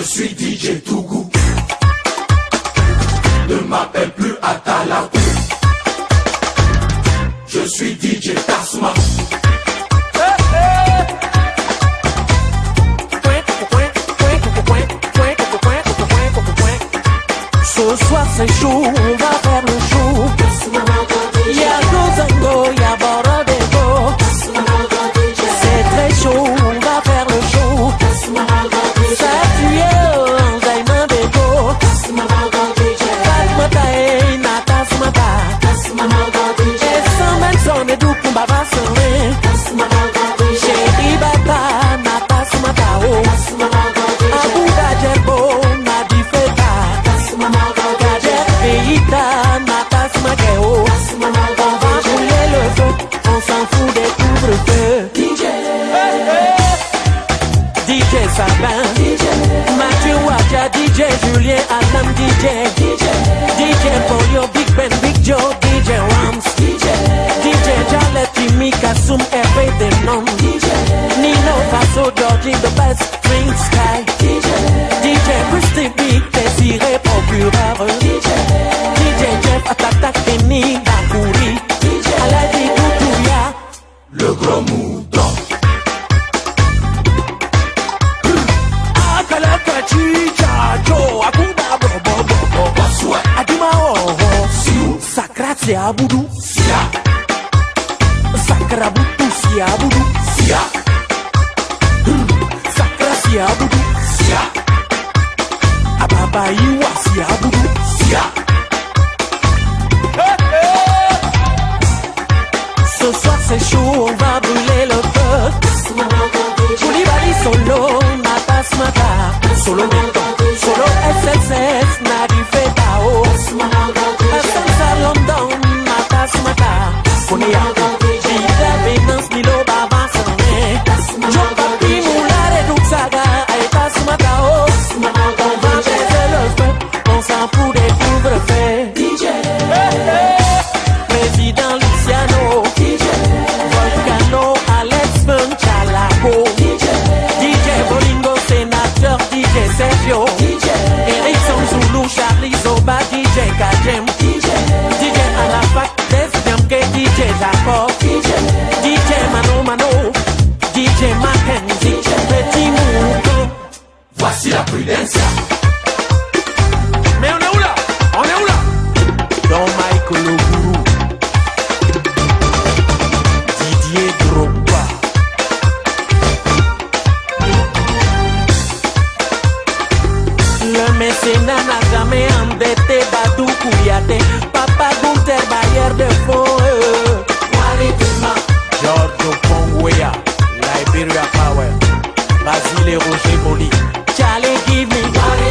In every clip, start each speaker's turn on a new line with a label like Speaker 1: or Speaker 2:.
Speaker 1: suis DJ Tougou. Ne m'appelle plus Atalakou. Je suis DJ Tasma.
Speaker 2: Ce soir c'est chaud, on va faire le show. Y'a Gozango, y'a Borodego. C'est très chaud, on va faire le show. Samuel, Zaina Bego. Fatmata et Nata Smata. Et sans Benson et Douk Mbaba Seré. Chéri Bata, Nata Smata. Abou Gajerbo, Nadi Feta. Gajer Feita, Nata Smakeo. On va brûler le feu, on s'en fout des couvre-feux. DJ Sabin, Mathieu Waja, DJ Julien, Adam DJ, DJ Polio, Big Ben, Big Joe, DJ Rams, DJ Jalet, Jimmy Kasum, Hervé Denon, Nino Faso, Georgie, The Best, Prince Sky, DJ Christy Big, Désiré Procureur, DJ Jeff, Atata, Kenny, Dakouri, Aladi Doutouya,
Speaker 1: Le gros mouton.
Speaker 2: Sakrat Abudu,
Speaker 1: Sia,
Speaker 2: Sakrabutu Siabudu,
Speaker 1: Sia,
Speaker 2: Sakra Siabudu,
Speaker 1: Sia,
Speaker 2: Ababa Iwa Siabudu,
Speaker 1: Sia.
Speaker 2: Ce soir c'est chaud, on va brûler le feu. Koulibaly solo, Nata Smata, solo Menton, solo SSS, Nadi Fetao, Sansa London, Nata Smata, Konia, Gita Venance, Milo Baba Sané, Jopapi Moulare Duxaga, Aeta Smatao. On va baiser le feu, on s'en fout des couvre-feux. Président Luciano, Volcano, Alex Chalaco, DJ Bolingo, sénateur, DJ Sergio, Erickson Zulu, Charlie Zoba, DJ Kajem, DJ Alafak, Desdemke, DJ Jacob, DJ Mano Mano, DJ Mackenzie, Petit Mouton.
Speaker 1: Voici la Prudencia.
Speaker 2: Mais on est où là? On est où là? Don Michael Oguru, Didier Drogba, le mécénat n'a jamais endetté Badou Kouyaté, Papa Gunther Bayer de Fond, Giorgio Pongwea, Liberia Power, Basile Roger Boli, Charlie Give Me,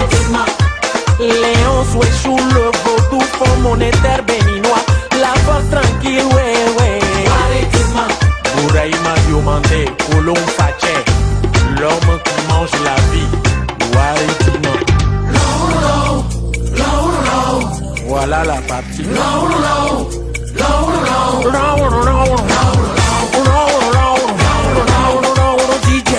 Speaker 2: Léon Souéchou, le vaudou, Fonds monétaire béninois, la force tranquille, ouais, ouais. Bouraïma Diomandé, Colomb Faché, l'homme qui mange la vie, Waritima. Voilà la partie. DJ.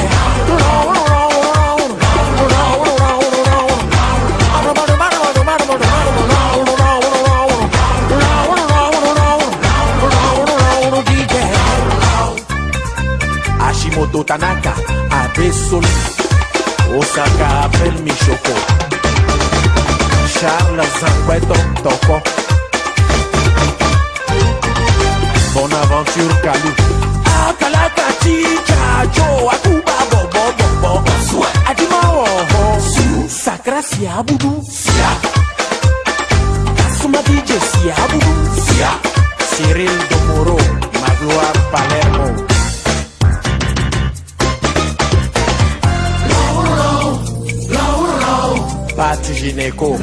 Speaker 2: Hashimoto Tanaka, Abe Soli, Osaka Abel Michoko, Charles Zangweto Toko, Bonaventure Kalou, Akalaka Chicha Jo, Akuba Bobo, Adima Oho, Sakra Siabudu,
Speaker 1: Sia,
Speaker 2: Kasuma DJ Siabudu,
Speaker 1: Sia,
Speaker 2: Cyril Domoro, Magloire Palermo. Pati Gineco.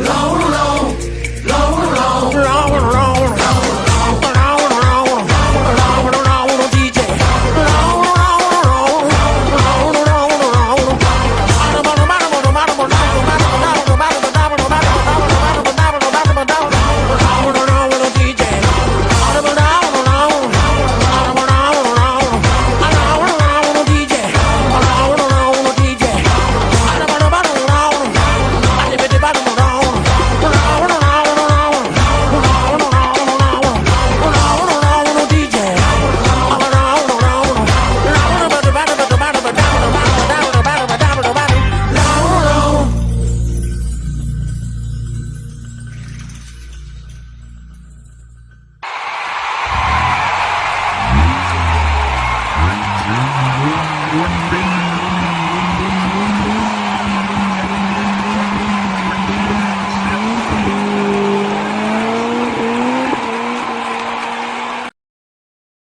Speaker 3: Boom.